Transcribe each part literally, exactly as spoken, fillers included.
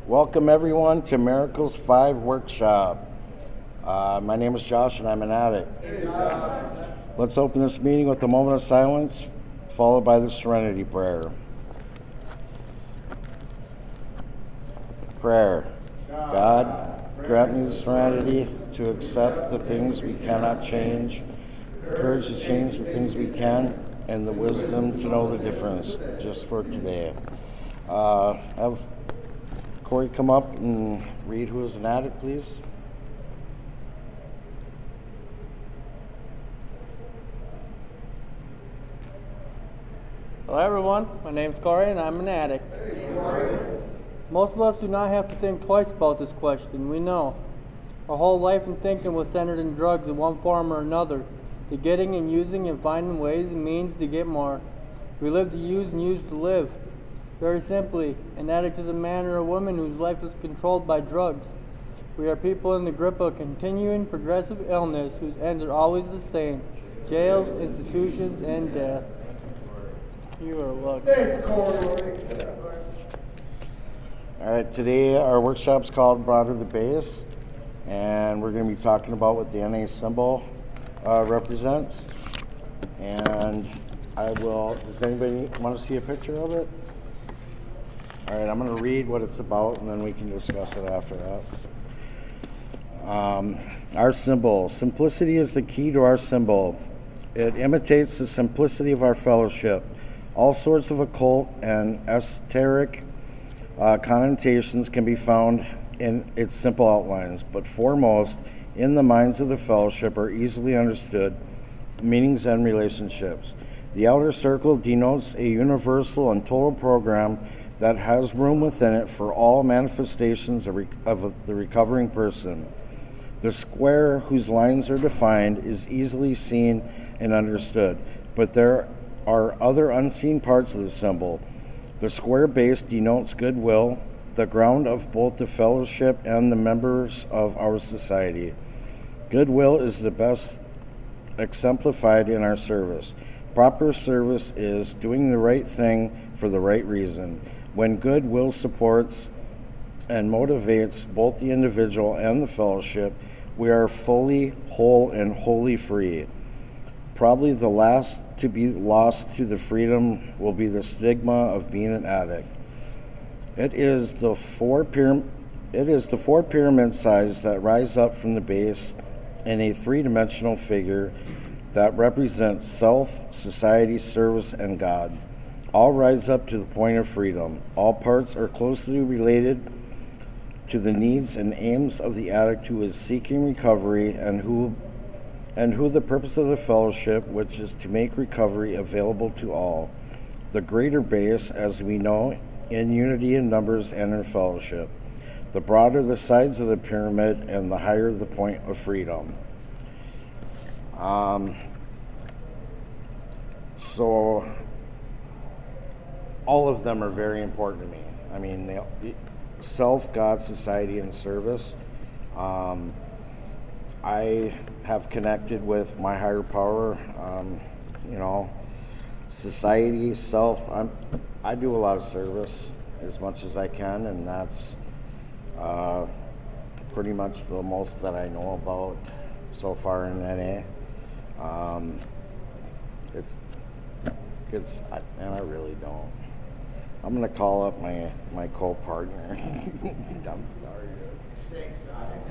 Welcome everyone to Miracles five Workshop. Uh, my name is Josh and I'm an addict. Hey, Let's open this meeting with a moment of silence, followed by the Serenity Prayer. Prayer. God, grant me the serenity to accept the things we cannot change, courage to change the things we can, and the wisdom to know the difference just for today. Uh, have Corey come up and read Who is an Addict, please. Hello everyone, my name is Corey and I'm an addict. Hey, Most of us do not have to think twice about this question, we know. Our whole life and thinking was centered in drugs in one form or another, the getting and using and finding ways and means to get more. We live to use and use to live. Very simply, an addict is a man or a woman whose life is controlled by drugs. We are people in the grip of continuing progressive illness whose ends are always the same: jails, institutions, and death. You are lucky. Thanks, Corey. All right, today our workshop's called Broader the Base, and we're going to be talking about what the N A symbol uh, represents. And I will, does anybody want to see a picture of it? All right, I'm going to read what it's about, and then we can discuss it after that. Um, our symbol. Simplicity is the key to our symbol. It imitates the simplicity of our fellowship. All sorts of occult and esoteric uh, connotations can be found in its simple outlines, but foremost, in the minds of the fellowship are easily understood meanings and relationships. The outer circle denotes a universal and total program that has room within it for all manifestations of, re- of the recovering person. The square, whose lines are defined, is easily seen and understood, but there are other unseen parts of the symbol. The square base denotes goodwill, the ground of both the fellowship and the members of our society. Goodwill is the best exemplified in our service. Proper service is doing the right thing for the right reason. When goodwill supports and motivates both the individual and the fellowship, we are fully whole and wholly free. Probably the last to be lost to the freedom will be the stigma of being an addict. It is the four pyram- it is the four pyramid sides that rise up from the base in a three-dimensional figure that represents self, society, service, and God. All rise up to the point of freedom. All parts are closely related to the needs and aims of the addict who is seeking recovery and who and who the purpose of the fellowship, which is to make recovery available to all. The greater base, as we know, in unity in numbers and in fellowship. The broader the sides of the pyramid and the higher the point of freedom. Um, so all of them are very important to me. I mean, they, self, God, society, and service. Um, I have connected with my higher power, um, you know, society, self. I'm, I do a lot of service as much as I can, and that's uh, pretty much the most that I know about so far in N A. Um, it's, it's, I, and I really don't. I'm gonna call up my my co-partner. I'm sorry, dude. Thanks,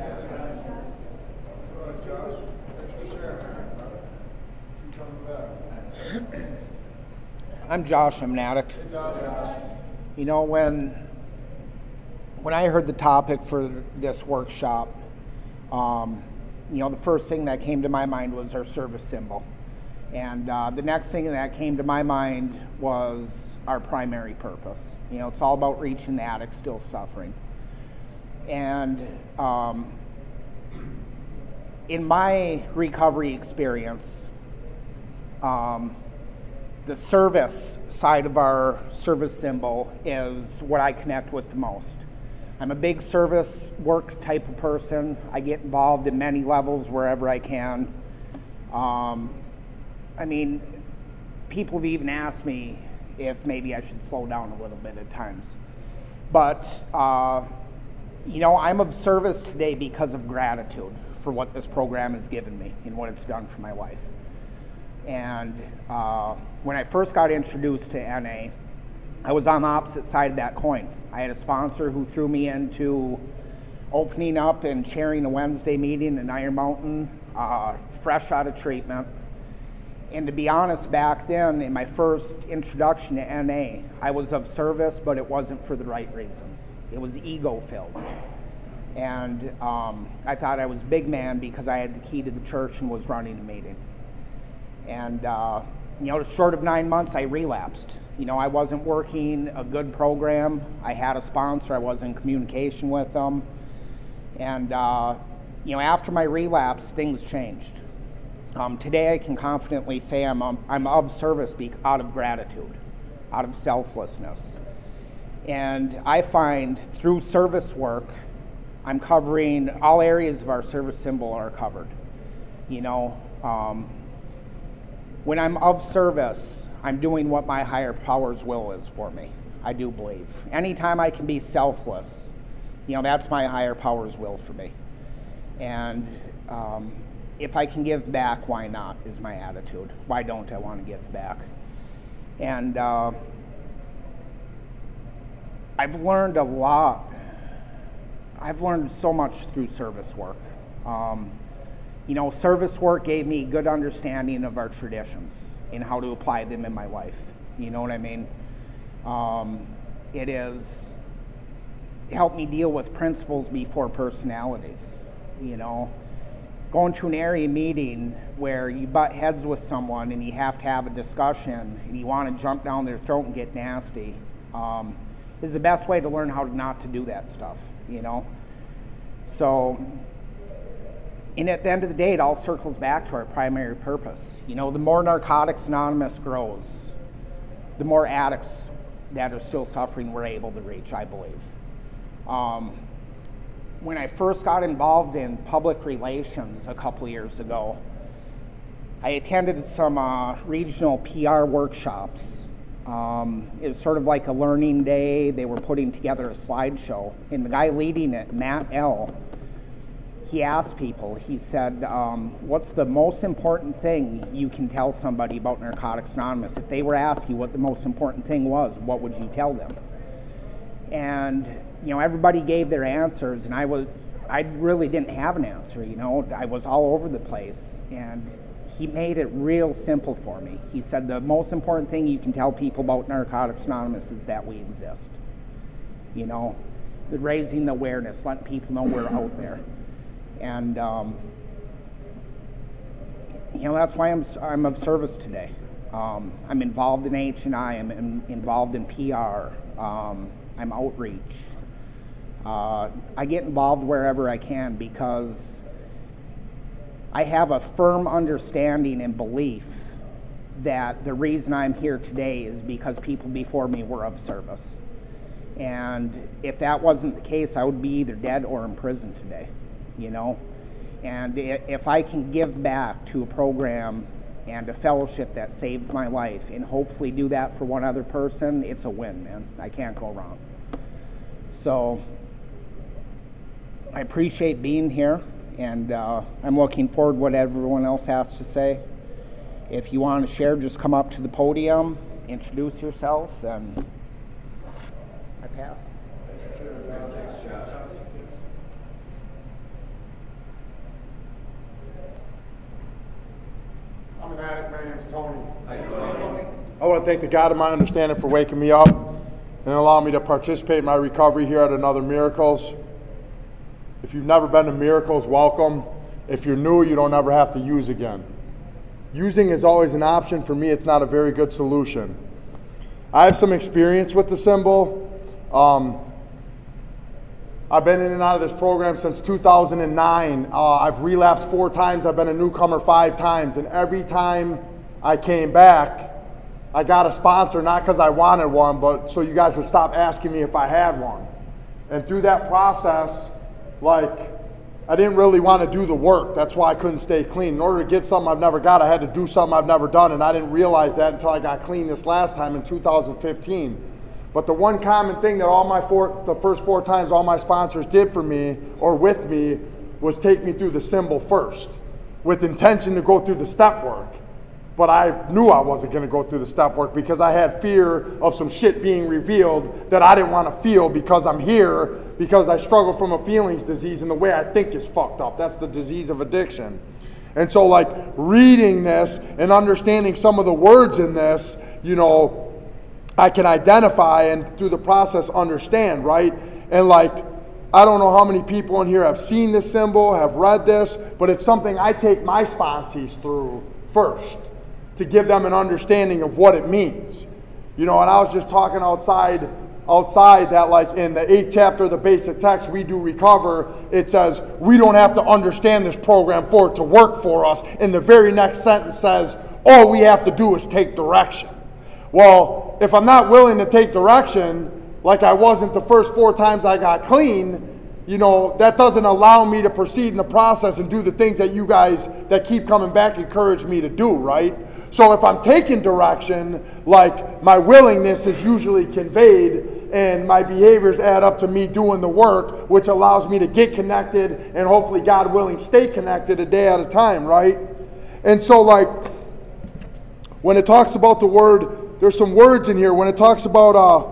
Josh. Thanks for sharing. I'm Josh. I'm an addict. Hey, Josh. You know, when when I heard the topic for this workshop, um, you know, the first thing that came to my mind was our service symbol. And uh, the next thing that came to my mind was our primary purpose. You know, it's all about reaching the addict still suffering. And um, in my recovery experience, um, the service side of our service symbol is what I connect with the most. I'm a big service work type of person. I get involved in many levels wherever I can. Um, I mean, people have even asked me if maybe I should slow down a little bit at times. But uh, you know, I'm of service today because of gratitude for what this program has given me and what it's done for my life. And uh, when I first got introduced to N A, I was on the opposite side of that coin. I had a sponsor who threw me into opening up and chairing a Wednesday meeting in Iron Mountain, uh, fresh out of treatment. And to be honest, back then, in my first introduction to N A, I was of service, but it wasn't for the right reasons. It was ego-filled. And um, I thought I was big man because I had the key to the church and was running the meeting. And, uh, you know, short of nine months, I relapsed. You know, I wasn't working a good program. I had a sponsor. I was in communication with them. And, uh, you know, after my relapse, things changed. Um, today, I can confidently say I'm, um, I'm of service be- out of gratitude, out of selflessness. And I find through service work, I'm covering all areas of our service symbol are covered. You know, um, when I'm of service, I'm doing what my higher power's will is for me. I do believe. Anytime I can be selfless, you know, that's my higher power's will for me. And um, if I can give back, why not, is my attitude. Why don't I want to give back? And uh, I've learned a lot. I've learned so much through service work. Um, you know, service work gave me good understanding of our traditions and how to apply them in my life. You know what I mean? Um, it has helped me deal with principles before personalities. You know, going to an area meeting where you butt heads with someone and you have to have a discussion and you want to jump down their throat and get nasty um, is the best way to learn how not to do that stuff, you know? So, and at the end of the day, it all circles back to our primary purpose. You know, the more Narcotics Anonymous grows, the more addicts that are still suffering we're able to reach, I believe. Um, when I first got involved in public relations a couple years ago, I attended some uh, regional P R workshops. Um, it was sort of like a learning day. They were putting together a slideshow, and the guy leading it, Matt L., he asked people, he said, um, what's the most important thing you can tell somebody about Narcotics Anonymous? If they were asked you what the most important thing was, what would you tell them? And, you know, everybody gave their answers, and I was, I really didn't have an answer, you know. I was all over the place, and he made it real simple for me. He said the most important thing you can tell people about Narcotics Anonymous is that we exist. You know, the raising the awareness, letting people know we're out there. And, um, you know, that's why I'm I'm of service today. Um, I'm involved in H and I, I'm in, involved in P R, um, I'm outreach. Uh, I get involved wherever I can because I have a firm understanding and belief that the reason I'm here today is because people before me were of service. And if that wasn't the case, I would be either dead or in prison today. You know, and if I can give back to a program and a fellowship that saved my life and hopefully do that for one other person, it's a win, man. I can't go wrong. So I appreciate being here, and uh, I'm looking forward to what everyone else has to say. If you want to share, just come up to the podium, introduce yourself, and I pass. I'm an addict. My name's Tony. I want to thank the God of my understanding for waking me up and allowing me to participate in my recovery here at Another Miracles. If you've never been to Miracles, welcome. If you're new, you don't ever have to use again. Using is always an option. For me, it's not a very good solution. I have some experience with the symbol. Um, I've been in and out of this program since two thousand nine. Uh, I've relapsed four times. I've been a newcomer five times. And every time I came back, I got a sponsor, not because I wanted one, but so you guys would stop asking me if I had one. And through that process, like, I didn't really want to do the work. That's why I couldn't stay clean. In order to get something I've never got, I had to do something I've never done. And I didn't realize that until I got clean this last time in two thousand fifteen. But the one common thing that all my four, the first four times all my sponsors did for me or with me was take me through the symbol first with intention to go through the step work. But I knew I wasn't going to go through the step work because I had fear of some shit being revealed that I didn't want to feel because I'm here, because I struggle from a feelings disease, and the way I think is fucked up. That's the disease of addiction. And so like reading this and understanding some of the words in this, you know, I can identify and through the process understand, right? And like, I don't know how many people in here have seen this symbol, have read this, but it's something I take my sponsees through first to give them an understanding of what it means. You know, and I was just talking outside, outside that like in the eighth chapter of the basic text, We Do Recover, it says, we don't have to understand this program for it to work for us. And the very next sentence says, all we have to do is take direction. Well, if I'm not willing to take direction, like I wasn't the first four times I got clean, you know, that doesn't allow me to proceed in the process and do the things that you guys that keep coming back encourage me to do, right? So if I'm taking direction, like my willingness is usually conveyed and my behaviors add up to me doing the work, which allows me to get connected and hopefully, God willing, stay connected a day at a time, right? And so like when it talks about the word, there's some words in here. When it talks about uh,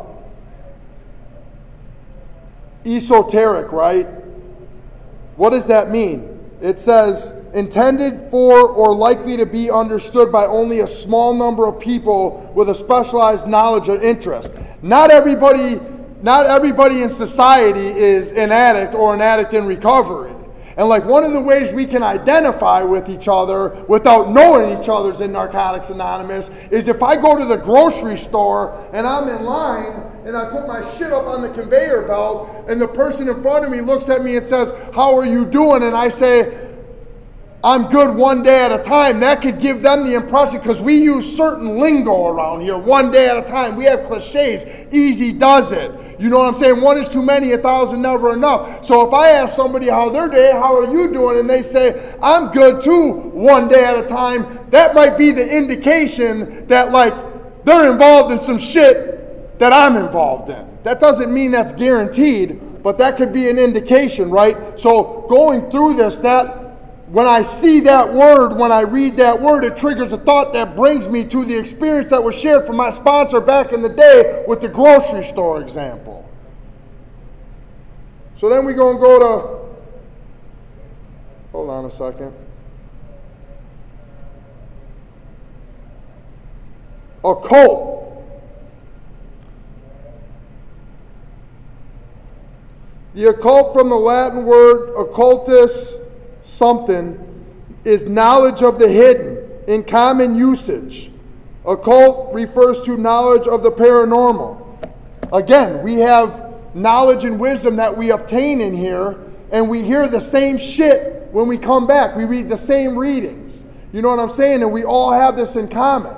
esoteric, right? What does that mean? It says, intended for or likely to be understood by only a small number of people with a specialized knowledge or interest. Not everybody, not everybody in society is an addict or an addict in recovery. And like one of the ways we can identify with each other without knowing each other's in Narcotics Anonymous is if I go to the grocery store and I'm in line and I put my shit up on the conveyor belt and the person in front of me looks at me and says, how are you doing? And I say, I'm good one day at a time. That could give them the impression, because we use certain lingo around here, one day at a time. We have cliches. Easy does it. You know what I'm saying? One is too many, a thousand never enough. So if I ask somebody how their day, how are you doing? And they say, I'm good too, one day at a time. That might be the indication that like they're involved in some shit that I'm involved in. That doesn't mean that's guaranteed, but that could be an indication, right? So going through this, that when I see that word, when I read that word, it triggers a thought that brings me to the experience that was shared from my sponsor back in the day with the grocery store example. So then we're going to go to, hold on a second. Occult. The occult, from the Latin word occultus, something, is knowledge of the hidden in common usage. Occult refers to knowledge of the paranormal. Again, we have knowledge and wisdom that we obtain in here, and we hear the same shit when we come back. We read the same readings. You know what I'm saying? And we all have this in common.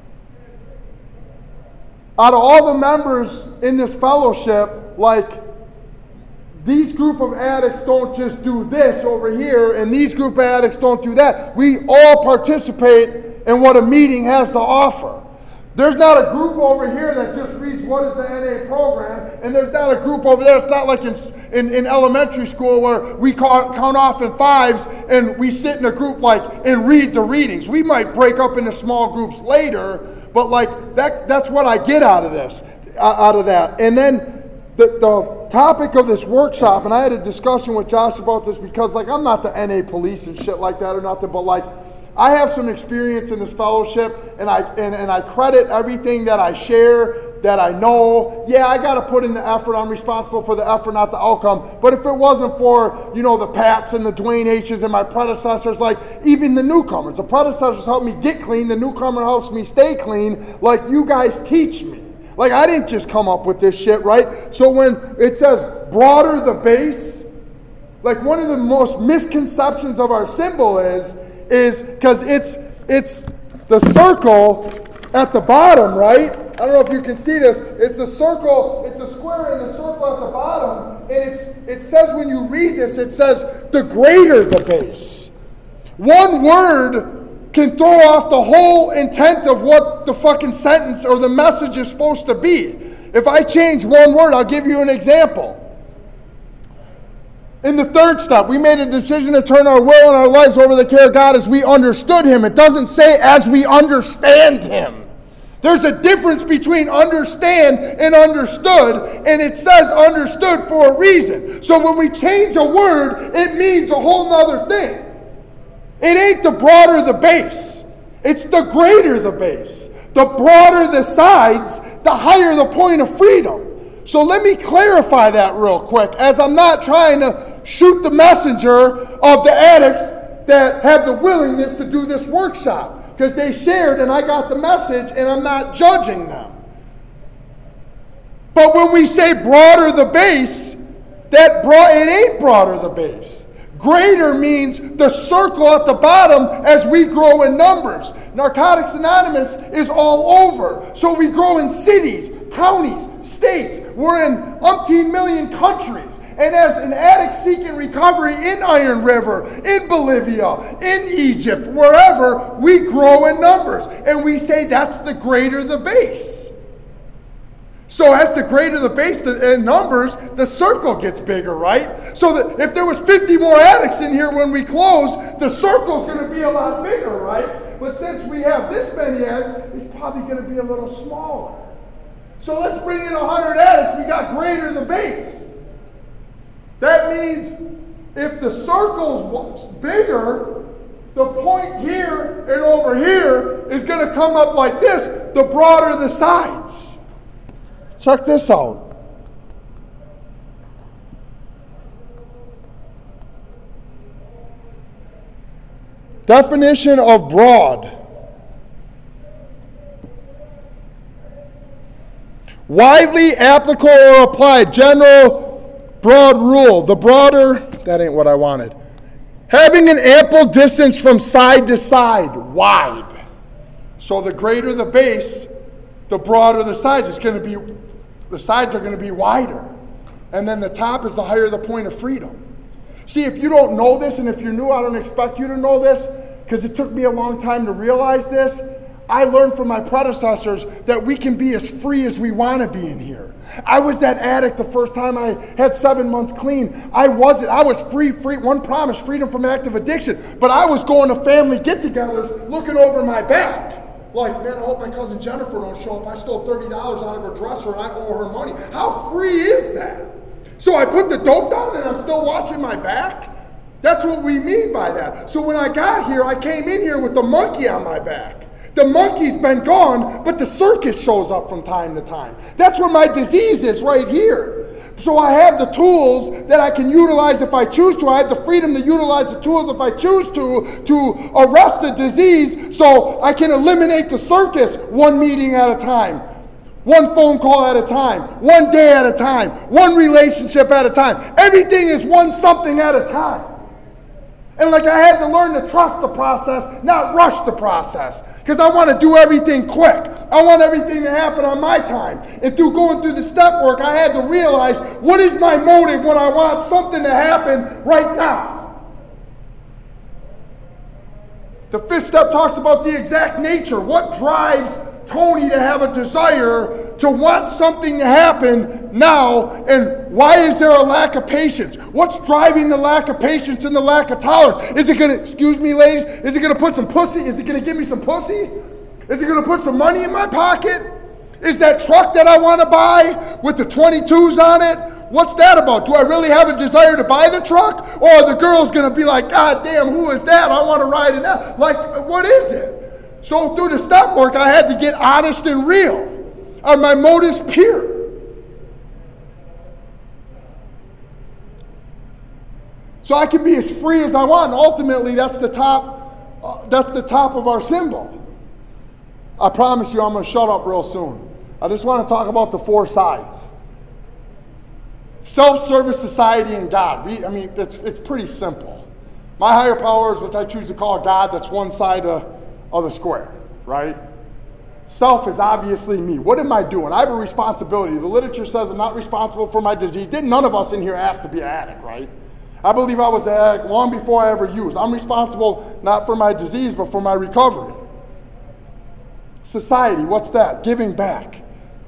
Out of all the members in this fellowship, like, these group of addicts don't just do this over here, and these group of addicts don't do that. We all participate in what a meeting has to offer. There's not a group over here that just reads what is the N A program, and there's not a group over there. It's not like in, in, in elementary school where we count, count off in fives and we sit in a group like and read the readings. We might break up into small groups later, but like that that's what I get out of this, out of that. And then the, the topic of this workshop, and I had a discussion with Josh about this because like I'm not the N A police and shit like that or nothing, but like I have some experience in this fellowship, and I and, and I credit everything that I share, that I know. Yeah, I got to put in the effort. I'm responsible for the effort, not the outcome. But if it wasn't for, you know, the Pats and the Dwayne H's and my predecessors, like even the newcomers, the predecessors helped me get clean. The newcomer helps me stay clean. Like you guys teach me. Like I didn't just come up with this shit, right? So when it says broader the base, like one of the most misconceptions of our symbol is, is because it's it's the circle at the bottom, right? I don't know if you can see this. It's a circle, it's a square and a circle at the bottom. And it's it says when you read this, it says the greater the base. One word can throw off the whole intent of what the fucking sentence or the message is supposed to be. If I change one word, I'll give you an example. In the third step, we made a decision to turn our will and our lives over to the care of God as we understood Him. It doesn't say as we understand Him. There's a difference between understand and understood, and it says understood for a reason. So when we change a word, it means a whole nother thing. It ain't the broader the base. It's the greater the base. The broader the sides, the higher the point of freedom. So let me clarify that real quick, as I'm not trying to shoot the messenger of the addicts that have the willingness to do this workshop, because they shared and I got the message and I'm not judging them. But when we say broader the base, that broad, it ain't broader the base. Greater means the circle at the bottom as we grow in numbers. Narcotics Anonymous is all over. So we grow in cities, counties, states. We're in umpteen million countries. And as an addict seeking recovery in Iron River, in Bolivia, in Egypt, wherever, we grow in numbers. And we say that's the greater the base. So as the greater the base in numbers, the circle gets bigger, right? So that if there was fifty more addicts in here when we close, the circle's going to be a lot bigger, right? But since we have this many addicts, it's probably going to be a little smaller. So let's bring in one hundred addicts. We got greater the base. That means if the circle's bigger, the point here and over here is going to come up like this, the broader the sides. Check this out. Definition of broad. Widely applicable or applied. General broad rule. The broader, that ain't what I wanted. Having an ample distance from side to side. Wide. So the greater the base, the broader the sides. It's going to be, the sides are going to be wider. And then the top is the higher the point of freedom. See, if you don't know this, and if you're new, I don't expect you to know this, because it took me a long time to realize this. I learned from my predecessors that we can be as free as we want to be in here. I was that addict the first time I had seven months clean. I wasn't. I was free, free. One promise, freedom from active addiction. But I was going to family get-togethers looking over my back. Like, man, I hope my cousin Jennifer don't show up. I stole thirty dollars out of her dresser and I owe her money. How free is that? So I put the dope down and I'm still watching my back? That's what we mean by that. So when I got here, I came in here with the monkey on my back. The monkey's been gone, but the circus shows up from time to time. That's where my disease is, right here. So I have the tools that I can utilize if I choose to. I have the freedom to utilize the tools if I choose to, to arrest the disease so I can eliminate the circus one meeting at a time, one phone call at a time, one day at a time, one relationship at a time. Everything is one something at a time. And like I had to learn to trust the process, not rush the process. Because I want to do everything quick. I want everything to happen on my time. And through going through the step work, I had to realize, what is my motive when I want something to happen right now? The fifth step talks about the exact nature. What drives Tony to have a desire to want something to happen now, and why is there a lack of patience? What's driving the lack of patience and the lack of tolerance? Is it going to, excuse me ladies, is it going to put some pussy? Is it going to give me some pussy? Is it going to put some money in my pocket? Is that truck that I want to buy with the twenty-twos on it? What's that about? Do I really have a desire to buy the truck? Or are the girls going to be like, God damn, who is that? I want to ride in that. Like, what is it? So through the step work, I had to get honest and real. Are my motives pure? So I can be as free as I want. And ultimately, that's the top. Uh, that's the top of our symbol. I promise you, I'm going to shut up real soon. I just want to talk about the four sides. Self-service, society, and God. We, I mean, it's it's pretty simple. My higher powers, which I choose to call God, that's one side of, of the square, right? Self is obviously me. What am I doing? I have a responsibility. The literature says I'm not responsible for my disease. Didn't none of us in here ask to be an addict, right? I believe I was an addict long before I ever used. I'm responsible not for my disease, but for my recovery. Society, what's that? Giving back.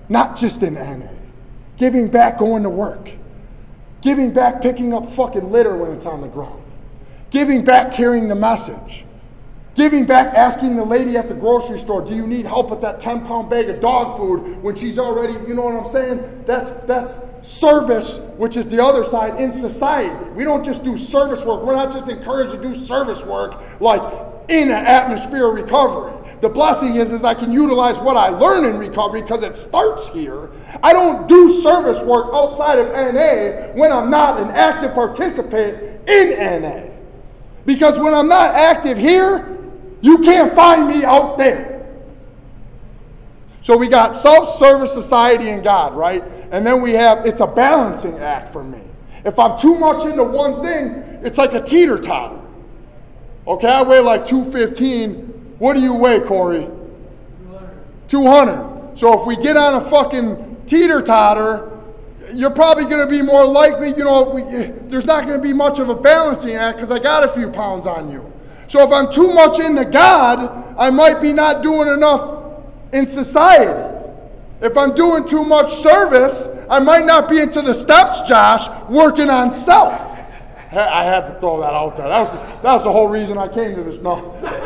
not just in N A. Giving back going to work. Giving back picking up fucking litter when it's on the ground. Giving back carrying the message. Giving back asking the lady at the grocery store, do you need help with that ten pound bag of dog food when she's already, you know what I'm saying? That's, that's service, which is the other side in society. We don't just do service work. We're not just encouraged to do service work like in an atmosphere of recovery. The blessing is, is I can utilize what I learn in recovery because it starts here. I don't do service work outside of N A when I'm not an active participant in N A. Because when I'm not active here, you can't find me out there. So we got self-service, society, and God, right? And then we have, it's a balancing act for me. If I'm too much into one thing, it's like a teeter-totter. Okay, I weigh like two fifteen. What do you weigh, Corey? two hundred. So if we get on a fucking teeter-totter, you're probably going to be more likely, you know, we, there's not going to be much of a balancing act because I got a few pounds on you. So if I'm too much into God, I might be not doing enough in society. If I'm doing too much service, I might not be into the steps, Josh, working on self. I had to throw that out there. That was, that was the whole reason I came to this. No.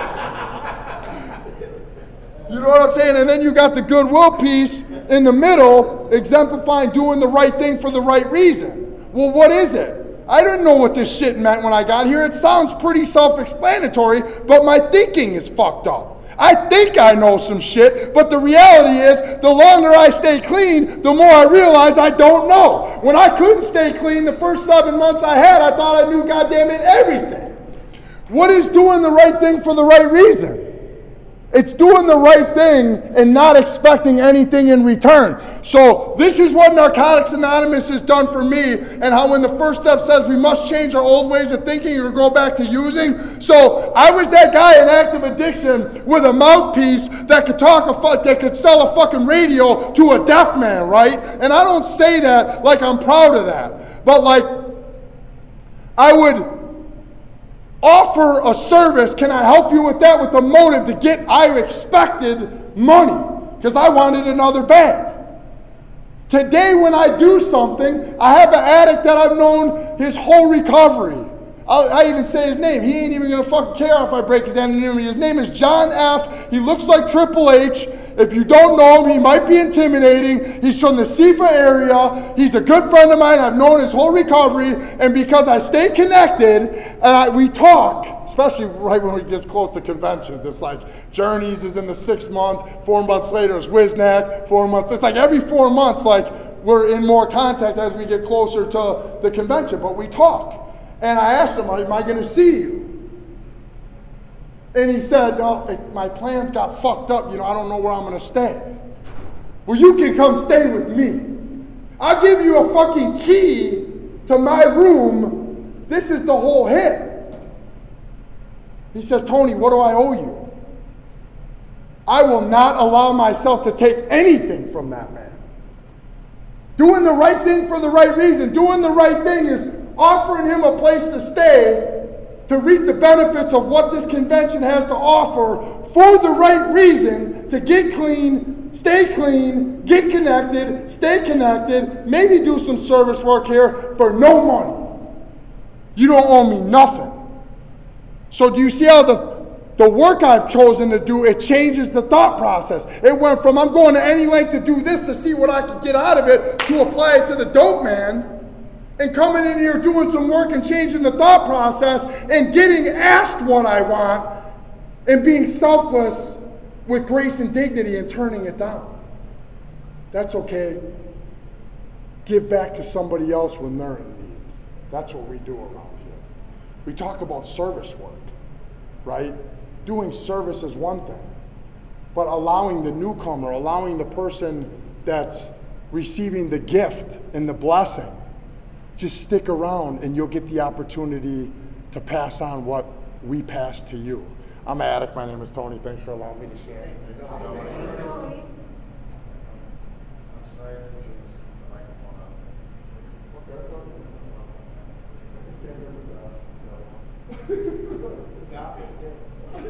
You know what I'm saying? And then you got the goodwill piece in the middle, exemplifying doing the right thing for the right reason. Well, what is it? I didn't know what this shit meant when I got here. It sounds pretty self-explanatory, but my thinking is fucked up. I think I know some shit, but the reality is, the longer I stay clean, the more I realize I don't know. When I couldn't stay clean the first seven months I had, I thought I knew goddamn it everything. What is doing the right thing for the right reason? It's doing the right thing and not expecting anything in return. So this is what Narcotics Anonymous has done for me, and how when the first step says we must change our old ways of thinking or go back to using. So I was that guy in active addiction with a mouthpiece that could talk a fu- that could sell a fucking radio to a deaf man, right? And I don't say that like I'm proud of that, but like I would offer a service. Can I help you with that? With the motive to get, I expected money because I wanted another bag. Today when I do something, I have an addict that I've known his whole recovery. I'll, I even say his name. He ain't even going to fucking care if I break his anonymity. His name is John F. He looks like Triple H. If you don't know him, he might be intimidating. He's from the Sifa area. He's a good friend of mine. I've known his whole recovery. And because I stay connected and I, we talk, especially right when it gets close to conventions, it's like Journeys is in the sixth month. Four months later is Wisnack. Four months. It's like every four months, like we're in more contact as we get closer to the convention. But we talk. And I asked him, am I going to see you? And he said, no, my plans got fucked up. You know, I don't know where I'm going to stay. Well, you can come stay with me. I'll give you a fucking key to my room. This is the whole hit. He says, Tony, what do I owe you? I will not allow myself to take anything from that man. Doing the right thing for the right reason. Doing the right thing is offering him a place to stay to reap the benefits of what this convention has to offer for the right reason, to get clean, stay clean, get connected, stay connected, maybe do some service work here for no money. You don't owe me nothing. So do you see how the, the work I've chosen to do, it changes the thought process. It went from I'm going to any length to do this to see what I can get out of it to apply it to the dope man. And coming in here doing some work and changing the thought process and getting asked what I want and being selfless with grace and dignity and turning it down. That's okay. Give back to somebody else when they're in need. That's what we do around here. We talk about service work, right? Doing service is one thing, but allowing the newcomer, allowing the person that's receiving the gift and the blessing, just stick around and you'll get the opportunity to pass on what we pass to you. I'm an addict. My name is Tony. Thanks for allowing me to share. I'm sorry to introduce the microphone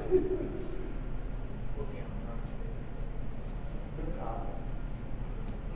up.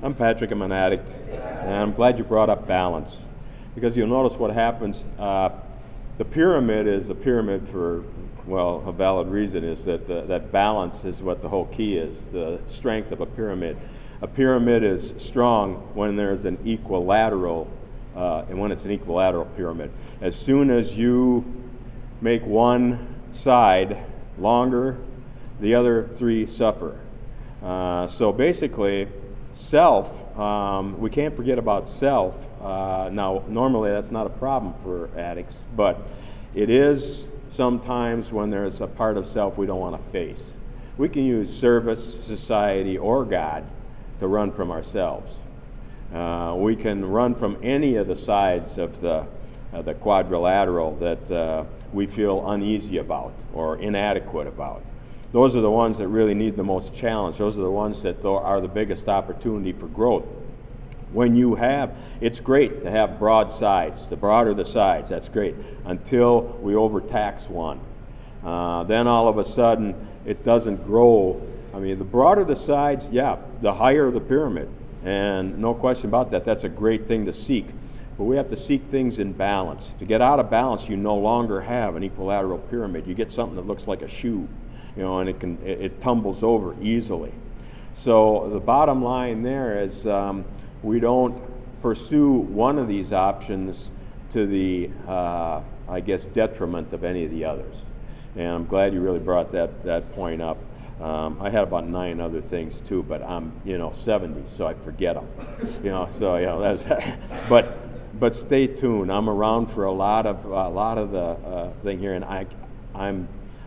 I'm Patrick, I'm an addict, and I'm glad you brought up balance, because you'll notice what happens. Uh, the pyramid is a pyramid for, well, a valid reason is that the, that balance is what the whole key is, the strength of a pyramid. A pyramid is strong when there's an equilateral, uh, and when it's an equilateral pyramid. As soon as you make one side longer, the other three suffer. Uh, so basically, self, um, we can't forget about self. Uh, now, normally that's not a problem for addicts, but it is sometimes when there's a part of self we don't want to face. We can use service, society, or God to run from ourselves. Uh, we can run from any of the sides of the, uh, the quadrilateral that uh, we feel uneasy about or inadequate about. Those are the ones that really need the most challenge. Those are the ones that are the biggest opportunity for growth. When you have, it's great to have broad sides. The broader the sides, that's great, until we overtax one. Uh, then all of a sudden, it doesn't grow. I mean, the broader the sides, yeah, the higher the pyramid. And no question about that, that's a great thing to seek. But we have to seek things in balance. To get out of balance, you no longer have an equilateral pyramid. You get something that looks like a shoe, you know, and it can it, it tumbles over easily. So the bottom line there is um, we don't pursue one of these options to the, uh, I guess, detriment of any of the others. And I'm glad you really brought that, that point up. Um, I had about nine other things too, but I'm, you know, seventy, so I forget them. You know, so you know that's. but but stay tuned. I'm around for a lot of a lot of the uh, thing here, and I, I'm.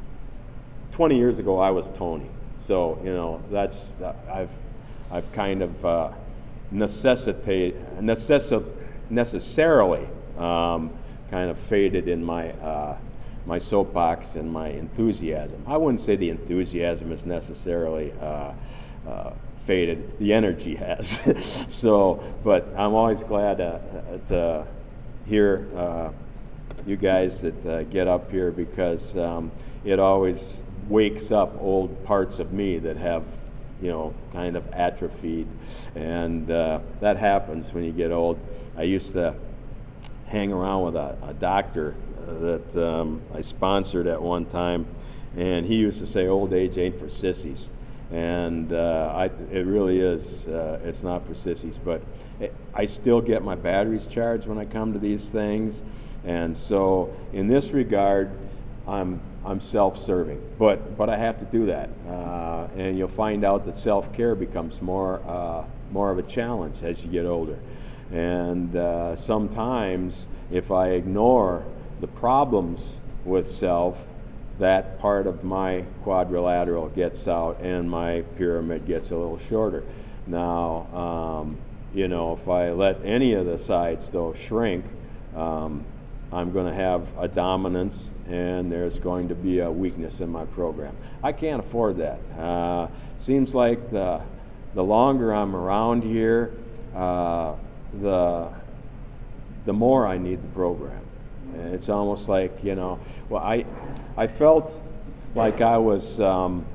twenty years ago, I was Tony, so you know that's I've I've kind of uh, necessitate necessi- necessarily um, kind of faded in my. Uh, my soapbox and my enthusiasm. I wouldn't say the enthusiasm is necessarily uh, uh, faded. The energy has. So, but I'm always glad uh, to hear uh, you guys that uh, get up here, because um, it always wakes up old parts of me that have, you know, kind of atrophied. And uh, that happens when you get old. I used to hang around with a, a doctor that um, I sponsored at one time, and he used to say old age ain't for sissies, and uh, I, it really is, uh, it's not for sissies, but it, I still get my batteries charged when I come to these things, and so in this regard I'm I'm self-serving, but but I have to do that, uh, and you'll find out that self-care becomes more uh, more of a challenge as you get older, and uh, sometimes if I ignore the problems with self, that part of my quadrilateral gets out and my pyramid gets a little shorter. Now, um, you know, if I let any of the sides though shrink, um, I'm going to have a dominance and there's going to be a weakness in my program. I can't afford that. Uh, seems like the the longer I'm around here, uh, the the more I need the program. It's almost like, you know, well, I, I felt like I was, um,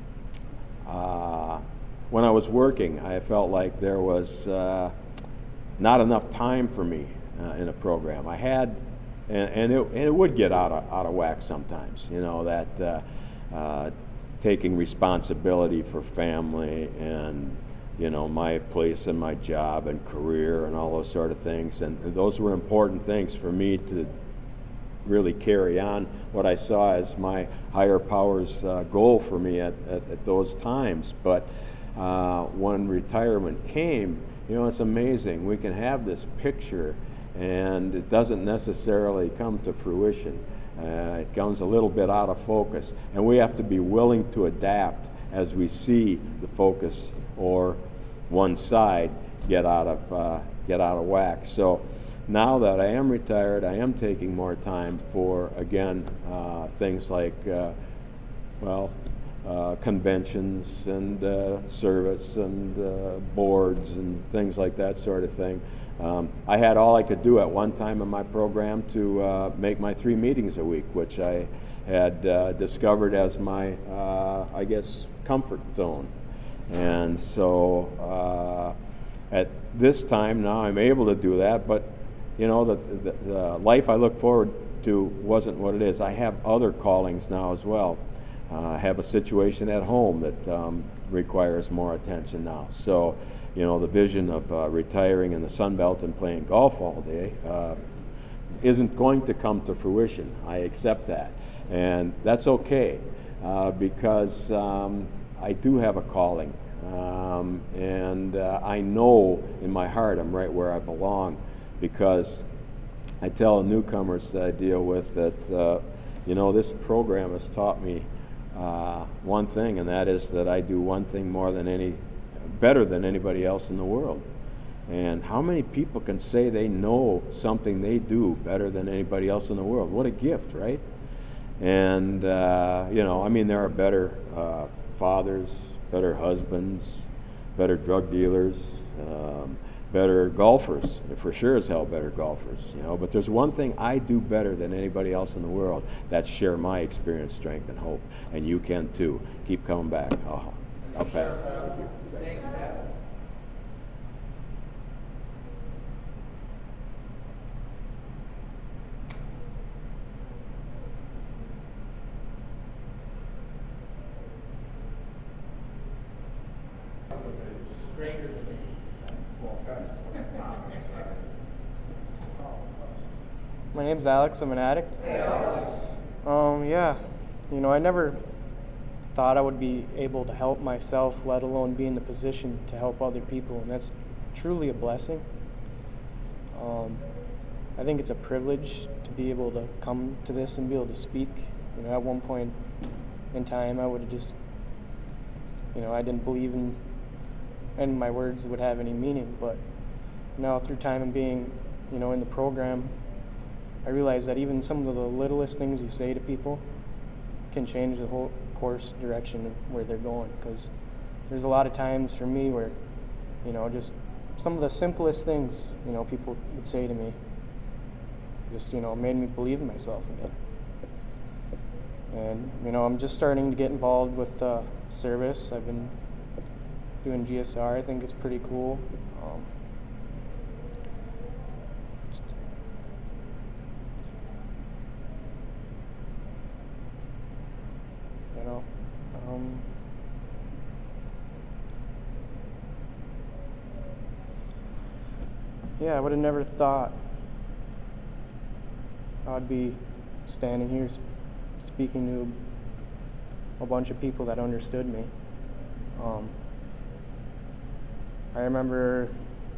uh, when I was working, I felt like there was uh, not enough time for me uh, in a program. I had, and, and, it, and it would get out of, out of whack sometimes, you know, that uh, uh, taking responsibility for family and, you know, my place and my job and career and all those sort of things. And those were important things for me to really carry on what I saw as my higher power's uh, goal for me at, at, at those times. But uh, when retirement came, you know, it's amazing. We can have this picture and it doesn't necessarily come to fruition. Uh, it comes a little bit out of focus. And we have to be willing to adapt as we see the focus or one side get out of uh, get out of whack. So now that I am retired, I am taking more time for, again, uh, things like, uh, well, uh, conventions and uh, service and uh, boards and things like that sort of thing. Um, I had all I could do at one time in my program to uh, make my three meetings a week, which I had uh, discovered as my, uh, I guess, comfort zone. And so uh, at this time now I'm able to do that, but you know, the, the, the life I look forward to wasn't what it is. I have other callings now as well. Uh, I have a situation at home that um, requires more attention now. So, you know, the vision of uh, retiring in the Sun Belt and playing golf all day uh, isn't going to come to fruition. I accept that. And that's okay, uh, because um, I do have a calling. Um, and uh, I know in my heart I'm right where I belong, because I tell the newcomers that I deal with that, uh, you know, this program has taught me uh, one thing, and that is that I do one thing more than any, better than anybody else in the world. And how many people can say they know something they do better than anybody else in the world? What a gift, right? And, uh, you know, I mean, there are better uh, fathers, better husbands, better drug dealers, um, better golfers, for sure as hell better golfers, you know. But there's one thing I do better than anybody else in the world. That's share my experience, strength, and hope. And you can too. Keep coming back. Oh, I'll pass. Thank you. My name's Alex. I'm an addict. Hey, Alex. Um, yeah, you know, I never thought I would be able to help myself, let alone be in the position to help other people, and that's truly a blessing. Um, I think it's a privilege to be able to come to this and be able to speak. You know, at one point in time, I would have just, you know, I didn't believe in, and my words would have any meaning, but now through time and being, you know, in the program, I realize that even some of the littlest things you say to people can change the whole course direction of where they're going. Because there's a lot of times for me where, you know, just some of the simplest things, you know, people would say to me, just, you know, made me believe in myself again. And, you know, I'm just starting to get involved with uh, service. I've been doing G S R. I think it's pretty cool. Um, You know, um, yeah, I would have never thought I'd be standing here sp- speaking to a bunch of people that understood me. Um, I remember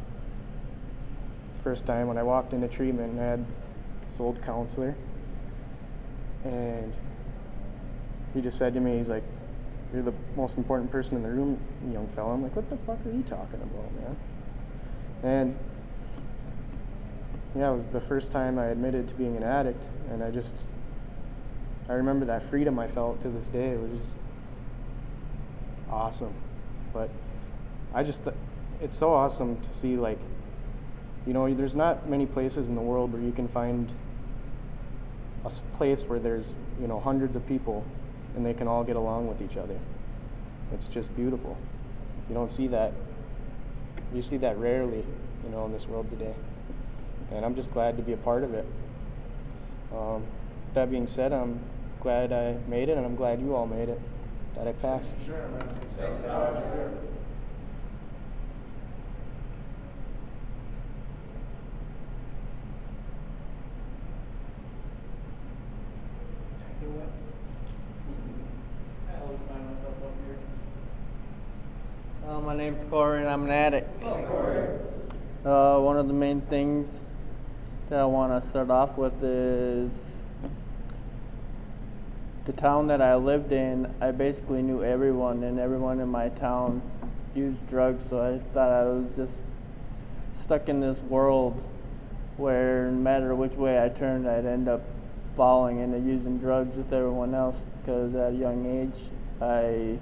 the first time when I walked into treatment, I had this old counselor, and he just said to me, he's like, "You're the most important person in the room, young fella." I'm like, "What the fuck are you talking about, man?" And yeah, it was the first time I admitted to being an addict, and I just, I remember that freedom I felt to this day. It was just awesome. But I just, it's so awesome to see, like, you know, there's not many places in the world where you can find a s- place where there's, you know, hundreds of people and they can all get along with each other. It's just beautiful. You don't see that, you see that rarely, you know, in this world today. And I'm just glad to be a part of it. Um, that being said, I'm glad I made it, and I'm glad you all made it, that I passed. Sure, man. Thanks, Alex. Uh, my name's Corey, and I'm an addict. Uh, one of the main things that I want to start off with is the town that I lived in. I basically knew everyone, and everyone in my town used drugs, so I thought I was just stuck in this world where no matter which way I turned, I'd end up falling into using drugs with everyone else, because at a young age, I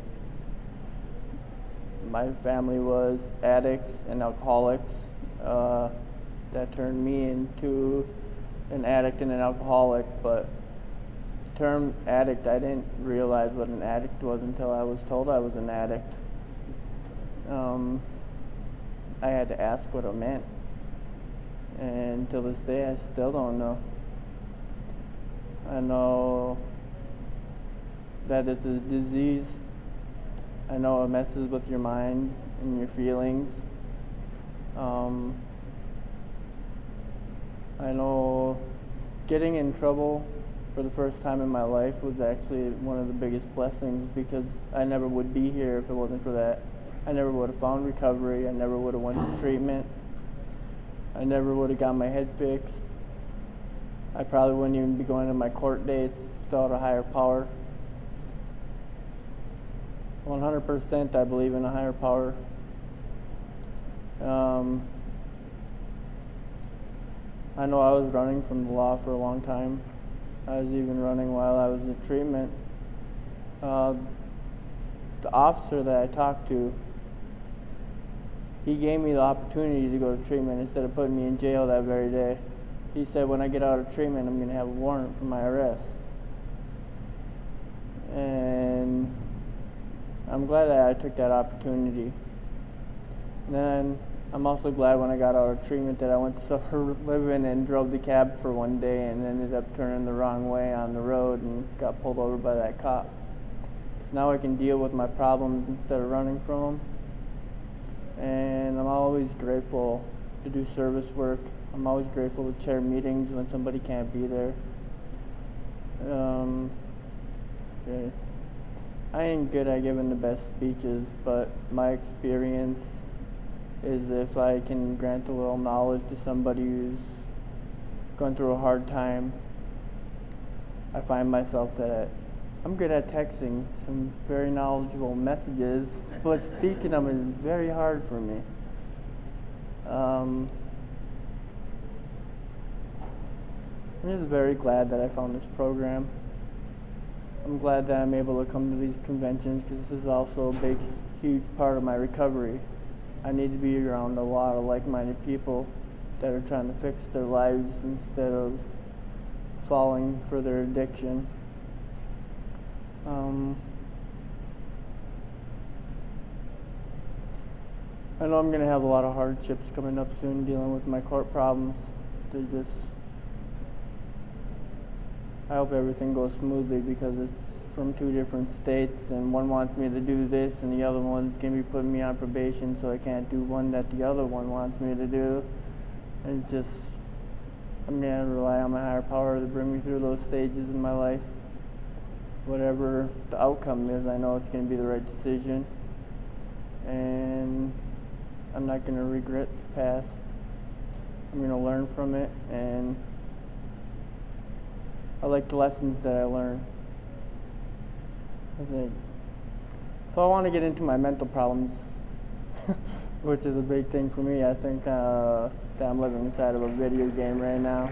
my family was addicts and alcoholics. Uh, that turned me into an addict and an alcoholic, but the term addict, I didn't realize what an addict was until I was told I was an addict. Um, I had to ask what it meant. And to this day, I still don't know. I know that it's a disease. I know it messes with your mind and your feelings. Um, I know getting in trouble for the first time in my life was actually one of the biggest blessings, because I never would be here if it wasn't for that. I never would have found recovery. I never would have went to treatment. I never would have got my head fixed. I probably wouldn't even be going to my court dates without a higher power. one hundred percent I believe in a higher power. Um, I know I was running from the law for a long time. I was even running while I was in treatment. Uh, the officer that I talked to, he gave me the opportunity to go to treatment instead of putting me in jail that very day. He said, when I get out of treatment, I'm going to have a warrant for my arrest. And I'm glad that I took that opportunity. And then I'm also glad when I got out of treatment that I went to Silver Living and drove the cab for one day and ended up turning the wrong way on the road and got pulled over by that cop. So now I can deal with my problems instead of running from them. And I'm always grateful to do service work. I'm always grateful to chair meetings when somebody can't be there. Um, okay. I ain't good at giving the best speeches, but my experience is if I can grant a little knowledge to somebody who's going through a hard time, I find myself that I'm good at texting some very knowledgeable messages, but speaking them is very hard for me. Um, I'm just very glad that I found this program. I'm glad that I'm able to come to these conventions, because this is also a big, huge part of my recovery. I need to be around a lot of like-minded people that are trying to fix their lives instead of falling for their addiction. Um, I know I'm going to have a lot of hardships coming up soon dealing with my court problems. They just, I hope everything goes smoothly, because it's from two different states, and one wants me to do this and the other one's going to be putting me on probation, so I can't do one that the other one wants me to do. And just, I'm going to rely on my higher power to bring me through those stages in my life. Whatever the outcome is, I know it's going to be the right decision, and I'm not going to regret the past. I'm going to learn from it, and I like the lessons that I learned. I think. So I want to get into my mental problems, which is a big thing for me. I think uh, that I'm living inside of a video game right now,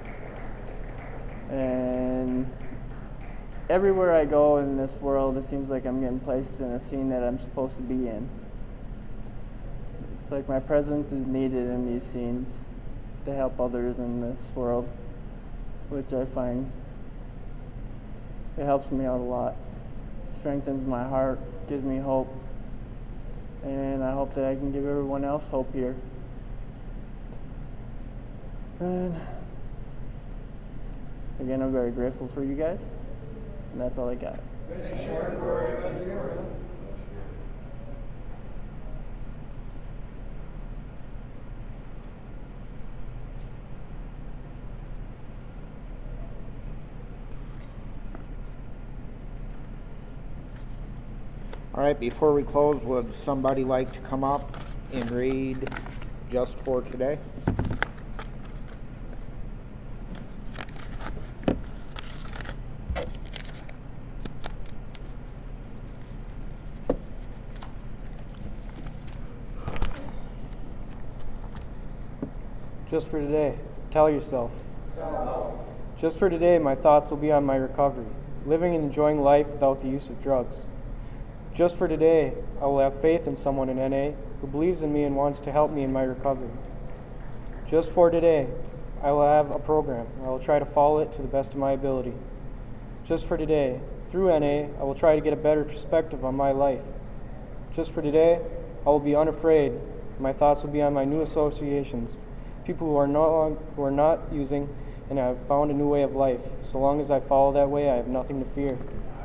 and everywhere I go in this world, it seems like I'm getting placed in a scene that I'm supposed to be in. It's like my presence is needed in these scenes to help others in this world, which I find it helps me out a lot. Strengthens my heart, gives me hope, and I hope that I can give everyone else hope here. And again, I'm very grateful for you guys, and that's all I got. All right, before we close, would somebody like to come up and read Just for Today? Just for today, tell yourself. Just for today, my thoughts will be on my recovery, living and enjoying life without the use of drugs. Just for today, I will have faith in someone in N A who believes in me and wants to help me in my recovery. Just for today, I will have a program. I will try to follow it to the best of my ability. Just for today, through N A, I will try to get a better perspective on my life. Just for today, I will be unafraid My thoughts will be on my new associations, people who are no who are not using and have found a new way of life. So long as I follow that way, I have nothing to fear.